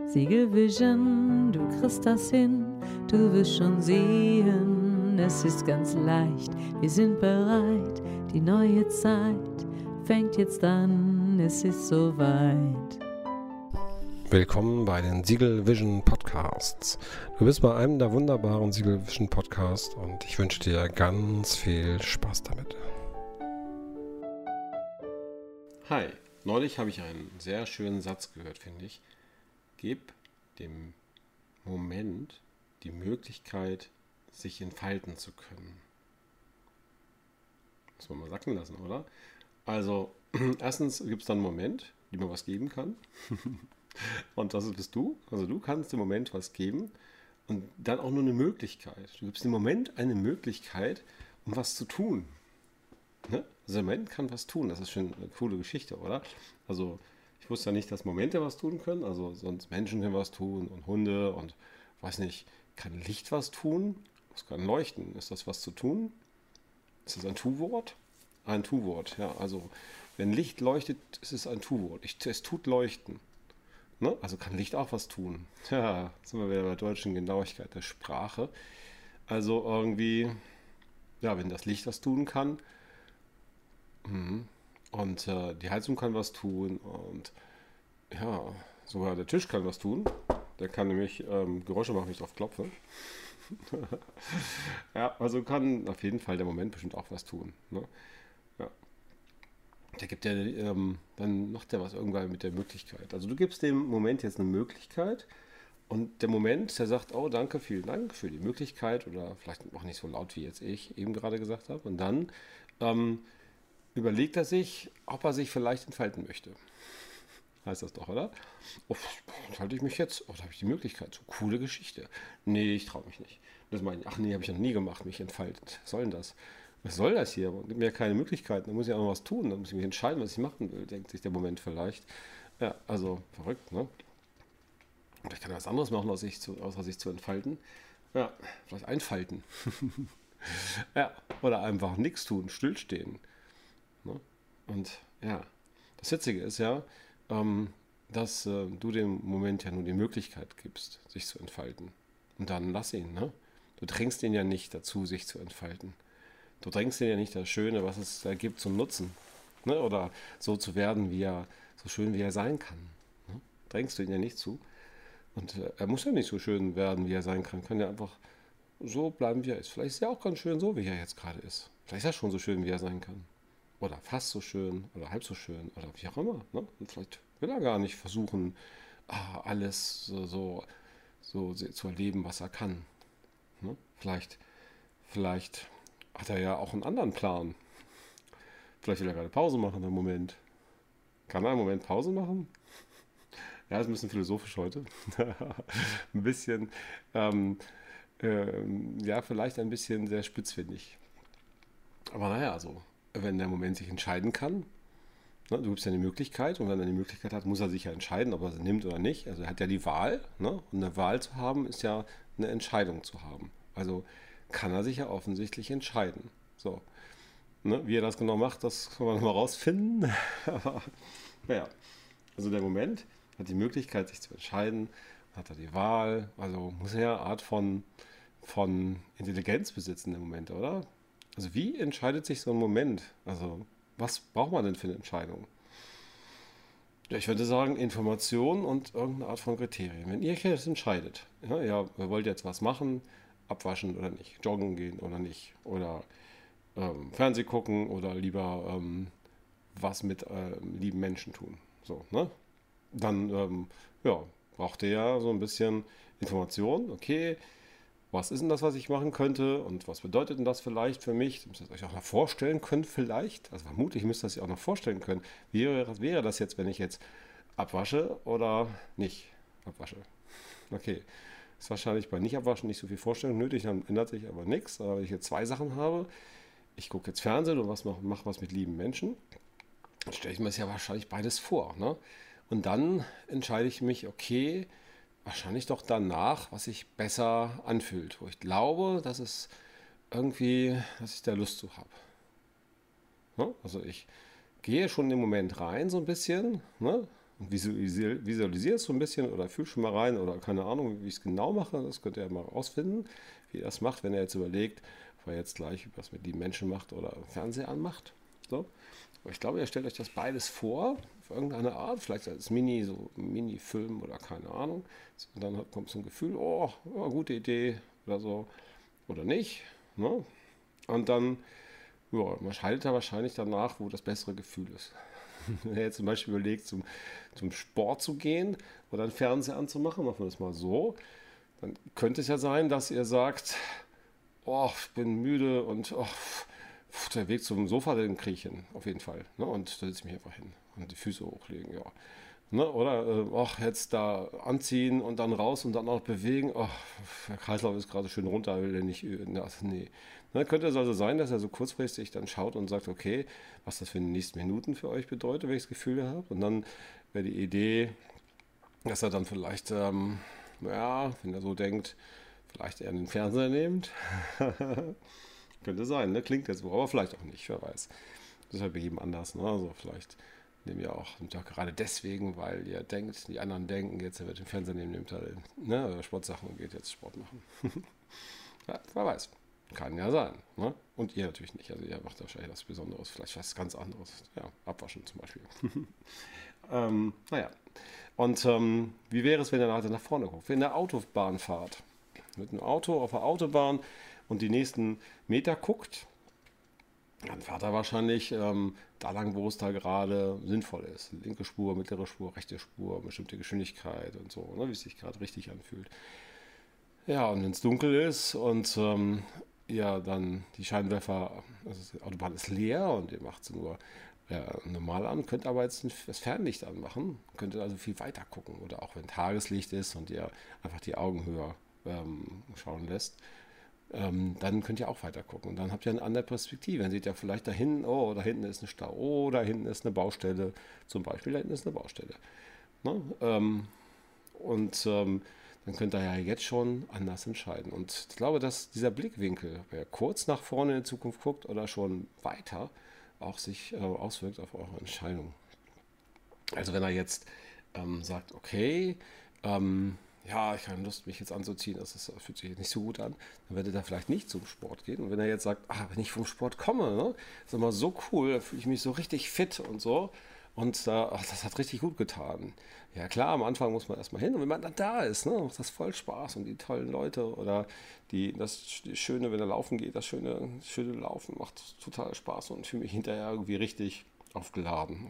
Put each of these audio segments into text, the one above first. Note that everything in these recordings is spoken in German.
Siegel Vision, du kriegst das hin, du wirst schon sehen, es ist ganz leicht, wir sind bereit, die neue Zeit fängt jetzt an, es ist soweit. Willkommen bei den Siegel Vision Podcasts. Du bist bei einem der wunderbaren Siegel Vision Podcasts und ich wünsche dir ganz viel Spaß damit. Hi, neulich habe ich einen sehr schönen Satz gehört, finde ich. Gib dem Moment die Möglichkeit, sich entfalten zu können. Muss man mal sacken lassen, oder? Also, erstens gibt es dann einen Moment, dem man was geben kann. Und das bist du. Also du kannst im Moment was geben und dann auch nur eine Möglichkeit. Du gibst im Moment eine Möglichkeit, um was zu tun. Ne? Also der Moment kann was tun. Das ist schon eine coole Geschichte, oder? Also ich wusste ja nicht, dass Momente was tun können. Also sonst Menschen können was tun und Hunde und weiß nicht, kann Licht was tun? Was kann leuchten? Ist das was zu tun? Ist das ein Tu-Wort? Ein Tu-Wort, ja. Also wenn Licht leuchtet, ist es ein Tu-Wort. Es tut leuchten. Ne? Also kann Licht auch was tun. Ja, jetzt sind wir wieder bei der deutschen Genauigkeit der Sprache. Also irgendwie, ja, wenn das Licht was tun kann und die Heizung kann was tun und ja, sogar der Tisch kann was tun. Der kann nämlich Geräusche machen, wenn ich drauf klopfe. Ja, also kann auf jeden Fall der Moment bestimmt auch was tun. Ne? Ja. Der gibt ja, dann macht er was irgendwann mit der Möglichkeit. Also du gibst dem Moment jetzt eine Möglichkeit und der Moment, der sagt, oh danke, vielen Dank für die Möglichkeit oder vielleicht auch nicht so laut, wie jetzt ich eben gerade gesagt habe. Und dann überlegt er sich, ob er sich vielleicht entfalten möchte. Heißt das doch, oder? Oh, entfalte ich mich jetzt? Oh, da habe ich die Möglichkeit. So coole Geschichte. Nee, ich traue mich nicht. Das meine ich, ach nee, habe ich noch nie gemacht, mich entfaltet. Was soll denn das? Was soll das hier? Gibt mir ja keine Möglichkeiten. Da muss ich auch noch was tun. Da muss ich mich entscheiden, was ich machen will, denkt sich der Moment vielleicht. Ja, also verrückt, ne? Und ich kann was anderes machen, außer sich zu entfalten. Ja, vielleicht einfalten. Ja, oder einfach nichts tun, stillstehen. Ne? Und ja, das Witzige ist ja, dass du dem Moment ja nur die Möglichkeit gibst, sich zu entfalten. Und dann lass ihn, ne? Du drängst ihn ja nicht dazu, sich zu entfalten. Du drängst ihn ja nicht das Schöne, was es da gibt, zum Nutzen. Ne? Oder so zu werden, so schön wie er sein kann. Ne? Drängst du ihn ja nicht zu. Und er muss ja nicht so schön werden, wie er sein kann. Kann ja einfach so bleiben, wie er ist. Vielleicht ist er auch ganz schön so, wie er jetzt gerade ist. Vielleicht ist er schon so schön, wie er sein kann. Oder fast so schön oder halb so schön oder wie auch immer. Ne? Und vielleicht will er gar nicht versuchen, alles so zu erleben, was er kann. Ne? Vielleicht hat er ja auch einen anderen Plan. Vielleicht will er gerade Pause machen im Moment. Kann er im Moment Pause machen? Ja, ist ein bisschen philosophisch heute. Ein bisschen, ja, vielleicht ein bisschen sehr spitzfindig. Aber naja, also, wenn der Moment sich entscheiden kann, ne, du gibst ja eine Möglichkeit und wenn er die Möglichkeit hat, muss er sich ja entscheiden, ob er sie nimmt oder nicht. Also er hat ja die Wahl, ne? Und eine Wahl zu haben, ist ja eine Entscheidung zu haben. Also kann er sich ja offensichtlich entscheiden. So, ne? Wie er das genau macht, das kann man noch mal rausfinden. Aber naja, also der Moment hat die Möglichkeit, sich zu entscheiden, hat er die Wahl, also muss er ja eine Art von Intelligenz besitzen im Moment, oder? Also wie entscheidet sich so ein Moment? Also was braucht man denn für eine Entscheidung? Ja, ich würde sagen Information und irgendeine Art von Kriterien. Wenn ihr euch jetzt entscheidet, ja, ihr wollt jetzt was machen, abwaschen oder nicht, joggen gehen oder nicht, oder Fernseh gucken oder lieber was mit lieben Menschen tun, so, ne? Dann ja, braucht ihr ja so ein bisschen Information, okay, was ist denn das, was ich machen könnte und was bedeutet denn das vielleicht für mich? Ihr müsst das euch auch noch vorstellen können vielleicht. Also vermutlich müsst ihr das ja auch noch vorstellen können. Was wäre das jetzt, wenn ich jetzt abwasche oder nicht abwasche? Okay, ist wahrscheinlich bei nicht abwaschen nicht so viel Vorstellung nötig, dann ändert sich aber nichts. Aber wenn ich jetzt zwei Sachen habe, ich gucke jetzt Fernsehen und mache was mit lieben Menschen, dann stelle ich mir das ja wahrscheinlich beides vor. Ne? Und dann entscheide ich mich, okay, wahrscheinlich doch danach, was sich besser anfühlt, wo ich glaube, dass ich da Lust zu habe. Ne? Also ich gehe schon im Moment rein so ein bisschen, ne? und visualisierst so ein bisschen oder fühl schon mal rein oder keine Ahnung, wie ich es genau mache. Das könnt ihr ja mal rausfinden, wie ihr das macht, wenn ihr jetzt überlegt, ob ihr jetzt gleich was mit lieben Menschen macht oder Fernseher anmacht. So. Aber ich glaube, ihr stellt euch das beides vor, auf irgendeine Art, vielleicht als Mini-Film oder keine Ahnung. Und dann kommt so ein Gefühl, oh, gute Idee oder so. Oder nicht. Ne? Und dann, ja, man schaltet da wahrscheinlich danach, wo das bessere Gefühl ist. Wenn ihr jetzt zum Beispiel überlegt, zum Sport zu gehen oder einen Fernseher anzumachen, machen wir das mal so, dann könnte es ja sein, dass ihr sagt, oh, ich bin müde und oh, der Weg zum Sofa, den kriege ich hin, auf jeden Fall. Ne? Und da setze ich mich einfach hin und die Füße hochlegen, ja. Ne? Oder jetzt da anziehen und dann raus und dann auch bewegen. Oh, der Kreislauf ist gerade schön runter, will der nicht. Nee. Ne? Könnte es also sein, dass er so kurzfristig dann schaut und sagt, okay, was das für die nächsten Minuten für euch bedeutet, welches Gefühl ihr habt. Und dann wäre die Idee, dass er dann vielleicht, wenn er so denkt, vielleicht eher den Fernseher nehmt. Könnte sein, ne? Klingt jetzt so, aber vielleicht auch nicht, wer weiß. Das ist halt bei jedem anders. Ne? Also vielleicht nehmt ihr auch gerade deswegen, weil ihr denkt, die anderen denken, jetzt er wird den Fernseher nehmen, nimmt er Sportsachen und geht jetzt Sport machen. Ja, wer weiß. Kann ja sein. Ne? Und ihr natürlich nicht. Also ihr macht wahrscheinlich was Besonderes, vielleicht was ganz anderes. Ja, abwaschen zum Beispiel. Naja. Und wie wäre es, wenn ihr nach vorne guckt? Wenn ihr Autobahn fahrt, mit einem Auto auf der Autobahn und die nächsten Meter guckt, dann fährt er wahrscheinlich da lang, wo es da gerade sinnvoll ist. Linke Spur, mittlere Spur, rechte Spur, bestimmte Geschwindigkeit und so, ne, wie es sich gerade richtig anfühlt. Ja, und wenn es dunkel ist und dann die Scheinwerfer, also die Autobahn ist leer und ihr macht sie nur normal an, könnt aber jetzt das Fernlicht anmachen, könnt ihr also viel weiter gucken. Oder auch wenn Tageslicht ist und ihr einfach die Augen höher schauen lässt, dann könnt ihr auch weiter gucken. Und dann habt ihr eine andere Perspektive. Dann seht ihr vielleicht da hinten, oh, da hinten ist ein Stau, oh, da hinten ist eine Baustelle. Zum Beispiel, da hinten ist eine Baustelle. Ne? Dann könnt ihr ja jetzt schon anders entscheiden. Und ich glaube, dass dieser Blickwinkel, wer kurz nach vorne in die Zukunft guckt oder schon weiter, auch sich auswirkt auf eure Entscheidung. Also wenn er jetzt sagt, okay, ich habe keine Lust, mich jetzt anzuziehen, das fühlt sich nicht so gut an, dann wird er da vielleicht nicht zum Sport gehen. Und wenn er jetzt sagt, wenn ich vom Sport komme, ne, ist immer so cool, da fühle ich mich so richtig fit und so. Und das hat richtig gut getan. Ja klar, am Anfang muss man erstmal hin und wenn man dann da ist, ne, macht das voll Spaß und die tollen Leute oder das Schöne, wenn er laufen geht, das schöne Laufen macht total Spaß und fühle mich hinterher irgendwie richtig aufgeladen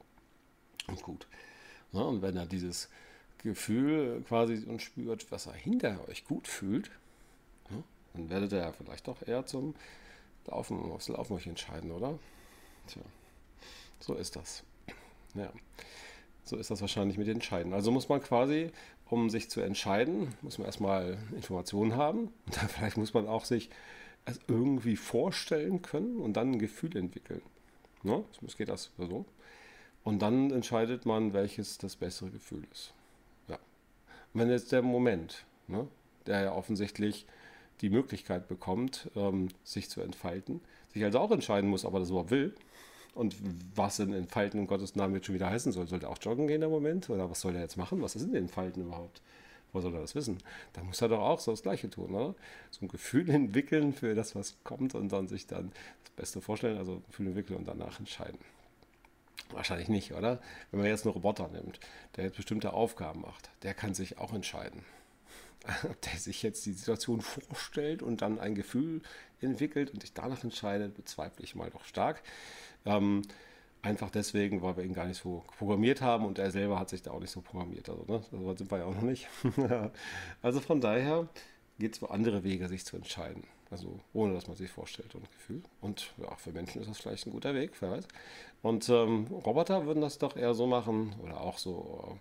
und gut. Ne, und wenn er dieses Gefühl quasi und spürt, was er hinter euch gut fühlt, ne, dann werdet ihr ja vielleicht doch eher zum Laufen, aufs Laufen euch entscheiden, oder? Tja, so ist das. Ja, so ist das wahrscheinlich mit den Entscheiden. Also muss man quasi, um sich zu entscheiden, muss man erstmal Informationen haben. Und dann vielleicht muss man auch sich es irgendwie vorstellen können und dann ein Gefühl entwickeln. Ne? So geht das so. Und dann entscheidet man, welches das bessere Gefühl ist. Ja. Und wenn jetzt der Moment, ne, der ja offensichtlich die Möglichkeit bekommt, sich zu entfalten, sich also auch entscheiden muss, ob er das überhaupt will, und was in Entfalten in Gottes Namen jetzt schon wieder heißen soll. Soll er auch joggen gehen im Moment? Oder was soll er jetzt machen? Was ist in Entfalten überhaupt? Wo soll er das wissen? Da muss er doch auch so das Gleiche tun, oder? So ein Gefühl entwickeln für das, was kommt und dann sich dann das Beste vorstellen, also Gefühl entwickeln und danach entscheiden. Wahrscheinlich nicht, oder? Wenn man jetzt einen Roboter nimmt, der jetzt bestimmte Aufgaben macht, der kann sich auch entscheiden. Ob der sich jetzt die Situation vorstellt und dann ein Gefühl entwickelt und sich danach entscheidet, bezweifle ich mal doch stark. Einfach deswegen, weil wir ihn gar nicht so programmiert haben und er selber hat sich da auch nicht so programmiert. Also, ne? So sind wir ja auch noch nicht. Also von daher geht es um andere Wege, sich zu entscheiden. Also ohne, dass man sich vorstellt und Gefühl. Und ja, für Menschen ist das vielleicht ein guter Weg, wer weiß. Und Roboter würden das doch eher so machen oder auch so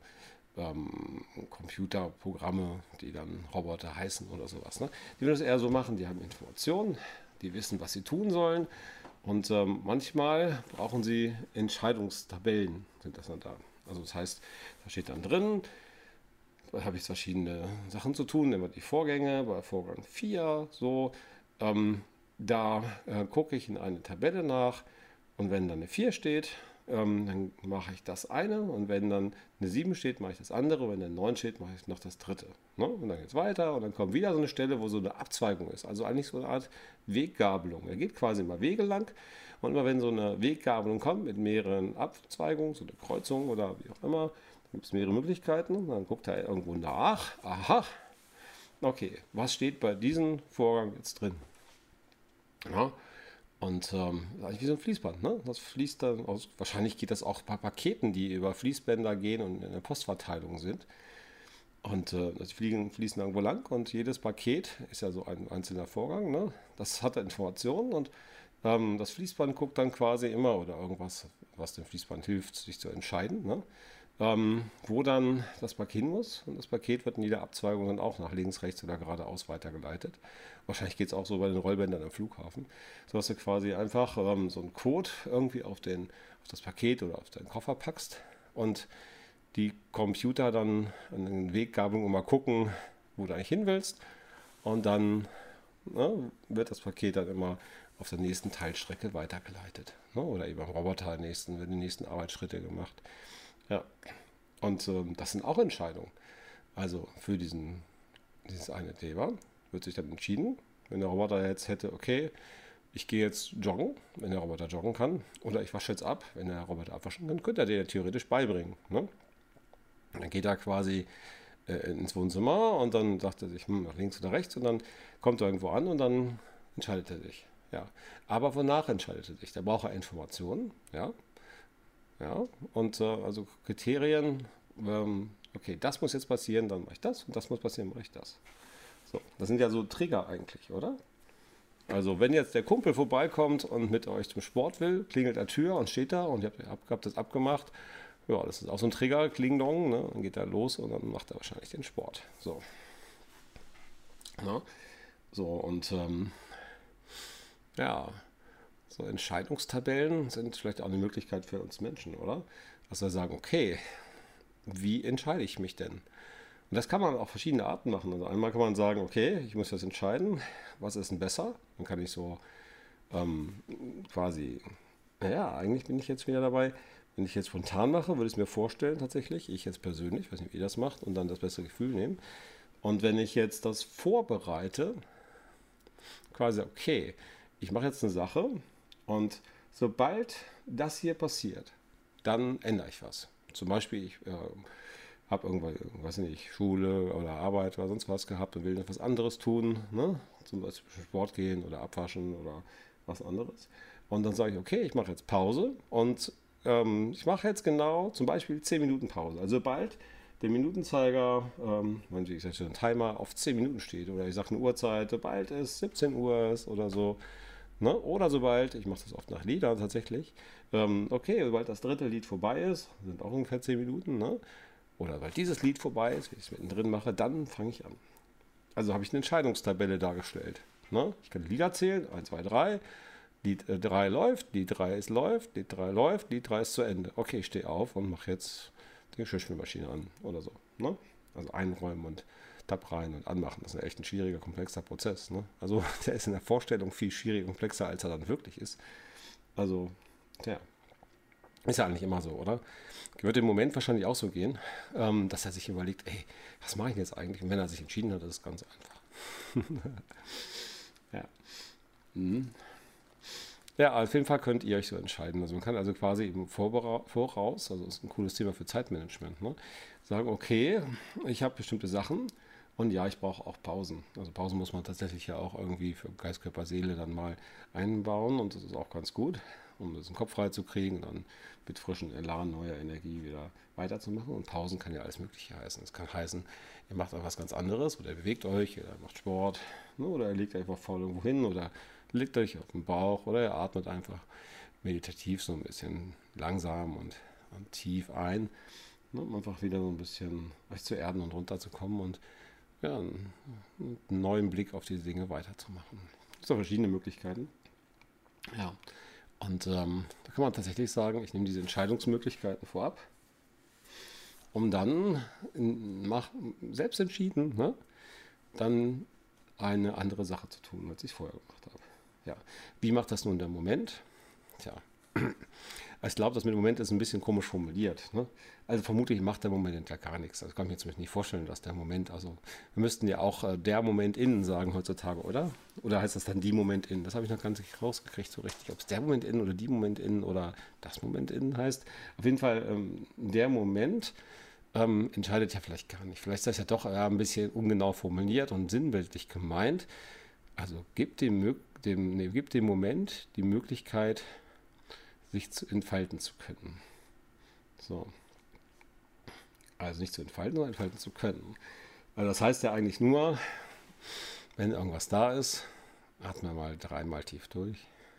Computerprogramme, die dann Roboter heißen oder sowas. Ne? Die würden es eher so machen, die haben Informationen, die wissen, was sie tun sollen. Und manchmal brauchen sie Entscheidungstabellen, sind das dann da. Also das heißt, da steht dann drin, da habe ich verschiedene Sachen zu tun, immer die Vorgänge, bei Vorgang 4, so. Da gucke ich in eine Tabelle nach und wenn da eine 4 steht, dann mache ich das eine und wenn dann eine 7 steht, mache ich das andere, wenn eine 9 steht, mache ich noch das dritte. Ne? Und dann geht es weiter und dann kommt wieder so eine Stelle, wo so eine Abzweigung ist, also eigentlich so eine Art Weggabelung. Er geht quasi immer Wege lang und immer wenn so eine Weggabelung kommt mit mehreren Abzweigungen, so eine Kreuzung oder wie auch immer, dann gibt es mehrere Möglichkeiten und dann guckt er irgendwo nach, aha, okay, was steht bei diesem Vorgang jetzt drin? Ja, und das ist eigentlich wie so ein Fließband, ne? Das fließt dann aus, wahrscheinlich geht das auch bei Paketen, die über Fließbänder gehen und in der Postverteilung sind. Und das fließen irgendwo lang und jedes Paket ist ja so ein einzelner Vorgang, ne? Das hat Informationen und das Fließband guckt dann quasi immer oder irgendwas, was dem Fließband hilft, sich zu entscheiden, ne? Wo dann das Paket hin muss. Und das Paket wird in jeder Abzweigung dann auch nach links, rechts oder geradeaus weitergeleitet. Wahrscheinlich geht es auch so bei den Rollbändern am Flughafen. So dass du quasi einfach so einen Code irgendwie auf das Paket oder auf deinen Koffer packst und die Computer dann an den Weggabelungen mal gucken, wo du eigentlich hin willst. Und dann wird das Paket dann immer auf der nächsten Teilstrecke weitergeleitet. Ne? Oder eben am Roboter werden die nächsten Arbeitsschritte gemacht. Ja, und das sind auch Entscheidungen. Also für dieses eine Thema wird sich dann entschieden, wenn der Roboter jetzt hätte, okay, ich gehe jetzt joggen, wenn der Roboter joggen kann, oder ich wasche jetzt ab, wenn der Roboter abwaschen kann, könnte er dir theoretisch beibringen. Ne? Dann geht er quasi ins Wohnzimmer und dann sagt er sich, nach links oder rechts und dann kommt er irgendwo an und dann entscheidet er sich. Ja. Aber wonach entscheidet er sich? Da braucht er Informationen, ja. Ja, und also Kriterien, okay, das muss jetzt passieren, dann mache ich das und das muss passieren, mache ich das. So, das sind ja so Trigger eigentlich, oder? Also wenn jetzt der Kumpel vorbeikommt und mit euch zum Sport will, klingelt der Tür und steht da und ihr habt das abgemacht, ja, das ist auch so ein Trigger, Kling-Dong, ne? Dann geht er los und dann macht er wahrscheinlich den Sport. So, ja, so und ja, so Entscheidungstabellen sind vielleicht auch eine Möglichkeit für uns Menschen, oder? Dass wir sagen, okay, wie entscheide ich mich denn? Und das kann man auf verschiedene Arten machen. Also einmal kann man sagen, okay, ich muss jetzt entscheiden, was ist denn besser? Dann kann ich so quasi, naja, eigentlich bin ich jetzt wieder dabei, wenn ich jetzt spontan mache, würde ich es mir vorstellen tatsächlich, ich jetzt persönlich, ich weiß nicht, wie ihr das macht, und dann das bessere Gefühl nehmen. Und wenn ich jetzt das vorbereite, quasi, okay, ich mache jetzt eine Sache und sobald das hier passiert, dann ändere ich was. Zum Beispiel, ich habe irgendwann, weiß nicht, Schule oder Arbeit oder sonst was gehabt und will etwas anderes tun, ne? Zum Beispiel Sport gehen oder abwaschen oder was anderes. Und dann sage ich, okay, ich mache jetzt Pause und ich mache jetzt genau zum Beispiel 10 Minuten Pause. Also sobald der Minutenzeiger, wie gesagt, ein Timer auf 10 Minuten steht oder ich sage eine Uhrzeit, sobald es 17 Uhr ist oder so, ne? Oder sobald, ich mache das oft nach Liedern tatsächlich, okay, sobald das dritte Lied vorbei ist, sind auch ungefähr 10 Minuten, ne? Oder weil dieses Lied vorbei ist, wenn ich es mittendrin mache, dann fange ich an. Also habe ich eine Entscheidungstabelle dargestellt. Ne? Ich kann die Lieder zählen, 1, 2, 3. Lied 3 läuft, Lied 3 läuft, Lied 3 läuft, Lied 3 ist zu Ende. Okay, ich stehe auf und mache jetzt die Geschirrspülmaschine an oder so. Ne? Also einräumen und Tab rein und anmachen. Das ist echt ein schwieriger, komplexer Prozess. Ne? Also der ist in der Vorstellung viel schwieriger, komplexer, als er dann wirklich ist. Also, ja. Ist ja eigentlich immer so, oder? Wird im Moment wahrscheinlich auch so gehen, dass er sich überlegt, ey, was mache ich denn jetzt eigentlich? Und wenn er sich entschieden hat, ist es ganz einfach. Ja. Mhm. Ja, auf jeden Fall könnt ihr euch so entscheiden. Also man kann also quasi im Voraus, also das ist ein cooles Thema für Zeitmanagement, ne? Sagen, okay, ich habe bestimmte Sachen und ja, ich brauche auch Pausen. Also Pausen muss man tatsächlich ja auch irgendwie für Geist, Körper, Seele dann mal einbauen und das ist auch ganz gut, um das den Kopf frei zu kriegen und dann mit frischem Elan, neuer Energie wieder weiterzumachen. Und Pausen kann ja alles Mögliche heißen. Es kann heißen, ihr macht etwas ganz anderes oder ihr bewegt euch, oder macht Sport, ne, oder ihr legt einfach faul irgendwo hin oder legt euch auf den Bauch oder ihr atmet einfach meditativ so ein bisschen langsam und tief ein, ne, um einfach wieder so ein bisschen euch zu erden und runterzukommen und ja, einen neuen Blick auf diese Dinge weiterzumachen. Es gibt verschiedene Möglichkeiten. Ja, und da kann man tatsächlich sagen, ich nehme diese Entscheidungsmöglichkeiten vorab, um dann selbst entschieden, ne, dann eine andere Sache zu tun, als ich vorher gemacht habe. Ja, wie macht das nun der Moment? Tja, Ich glaube, das mit dem Moment ist ein bisschen komisch formuliert. Ne? Also vermutlich macht der Moment ja gar nichts. Das kann ich mir zumindest nicht vorstellen, dass der Moment, also wir müssten ja auch der Moment innen sagen heutzutage, oder? Oder heißt das dann die Moment innen? Das habe ich noch gar nicht rausgekriegt so richtig. Ob es der Moment innen oder die Moment innen oder das Moment innen heißt. Auf jeden Fall der Moment entscheidet ja vielleicht gar nicht. Vielleicht ist das ja doch ein bisschen ungenau formuliert und sinnbildlich gemeint. Also gibt dem Moment die Möglichkeit, sich zu entfalten zu können. So. Also nicht zu entfalten, sondern entfalten zu können. Also das heißt ja eigentlich nur, wenn irgendwas da ist, atmen wir mal 3-mal tief durch.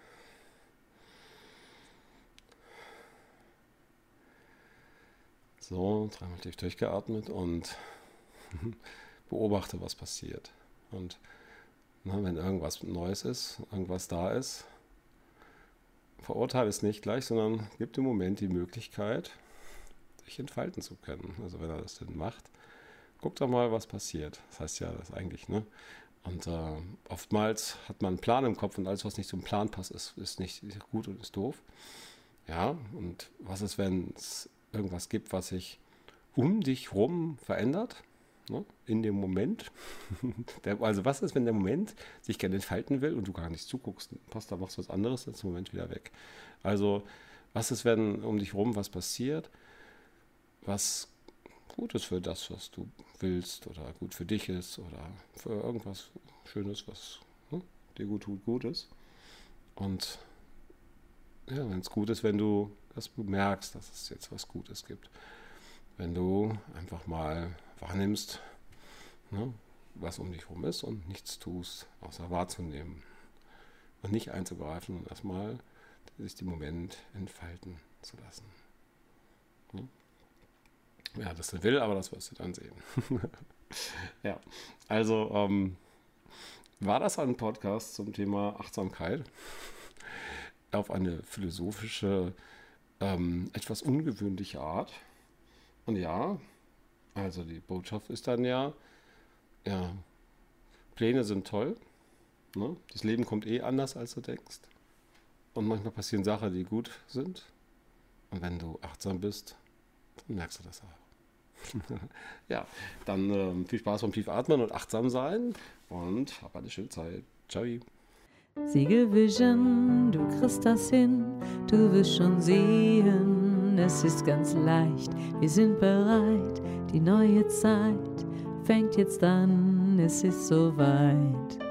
So, 3-mal tief durchgeatmet und beobachte, was passiert. Und wenn irgendwas Neues ist, irgendwas da ist, verurteile es nicht gleich, sondern gib dem Moment die Möglichkeit, sich entfalten zu können. Also wenn er das denn macht, guck doch mal, was passiert. Das heißt ja das eigentlich, ne? Und oftmals hat man einen Plan im Kopf und alles, was nicht zum Plan passt, ist nicht gut und ist doof. Ja, und was ist, wenn es irgendwas gibt, was sich um dich rum verändert? Ne, in dem Moment. Also was ist, wenn der Moment sich gerne entfalten will und du gar nicht zuguckst? Passt, da machst du was anderes, dann ist der Moment wieder weg. Also was ist, wenn um dich rum was passiert, was gut ist für das, was du willst oder gut für dich ist oder für irgendwas Schönes, was dir gut tut, gut ist. Und ja, wenn es gut ist, wenn du das bemerkst, dass es jetzt was Gutes gibt. Wenn du einfach mal wahrnimmst, ne, was um dich herum ist und nichts tust, außer wahrzunehmen und nicht einzugreifen und erstmal sich den Moment entfalten zu lassen. Ne? Ja, das will, aber das wirst du dann sehen. Ja, also war das ein Podcast zum Thema Achtsamkeit auf eine philosophische, etwas ungewöhnliche Art. Und ja, also die Botschaft ist dann ja, Pläne sind toll. Ne? Das Leben kommt anders, als du denkst. Und manchmal passieren Sachen, die gut sind. Und wenn du achtsam bist, dann merkst du das auch. Ja, dann viel Spaß beim Tiefatmen und achtsam sein. Und hab eine schöne Zeit. Ciao. Siegel Vision, du kriegst das hin, du wirst schon sehen, es ist ganz leicht, wir sind bereit, die neue Zeit fängt jetzt an, es ist soweit.